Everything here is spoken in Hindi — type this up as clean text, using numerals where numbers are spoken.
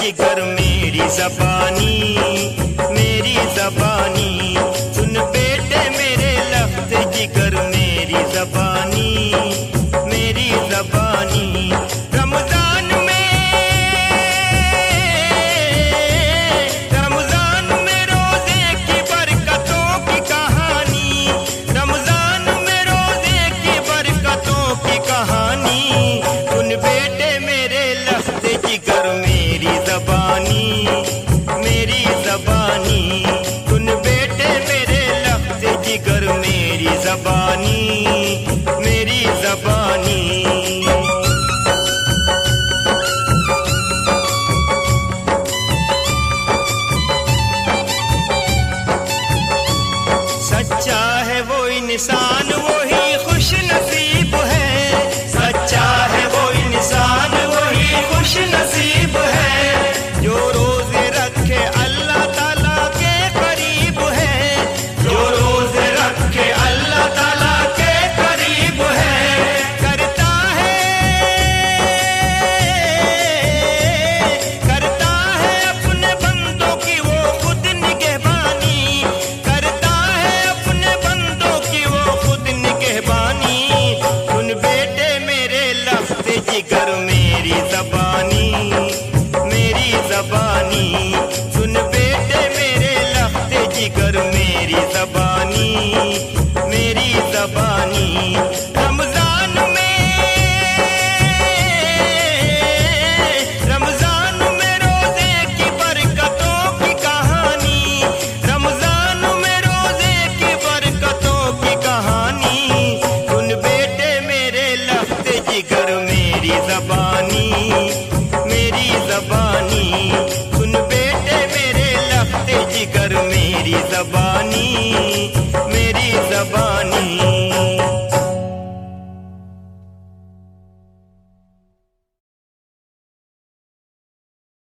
जिगर मेरी ज़बानी, मेरी ज़बानी। सुन बेटे मेरे लफ्ज़ जिगर मेरी ज़बानी, मेरी ज़बानी। रमज़ान में रोज़े की बरकतों की कहानी, रमज़ान में रोज़े की बरकतों की कहानी। सुन बेटे मेरे लफ्ज़ जिगर मेरी ज़बानी, मेरी ज़बानी। सुन बेटे मेरे लफ्ज़ जिगर मेरी ज़बानी, मेरी ज़बानी। सच्चा है वो इंसान वही खुश नसीब है, सच्चा है वो इंसान वही खुश नसीब है। जो रोज़े रखे अल्लाह ताला के करीब है, जो रोज़े रखे अल्लाह ताला के करीब है। करता है अपने बंदों की वो खुद निगहबानी, करता है अपने बंदों की वो खुद निगहबानी। सुन बेटे मेरे लफ्ज़ जिगर मेरी ज़बानी, मेरी ज़बानी। सुन बेटे मेरे लफ्ज़ जिगर मेरी ज़बानी, मेरी ज़बानी। रमज़ान में रोज़े की बरकतों की कहानी, रमज़ान में रोज़े की बरकतों की कहानी। सुन बेटे मेरे लफ्ज़ जिगर मेरी ज़बानी, मेरी ज़बानी। सुन बेटे मेरे लफ्ज़ जिगर मेरी ज़बानी,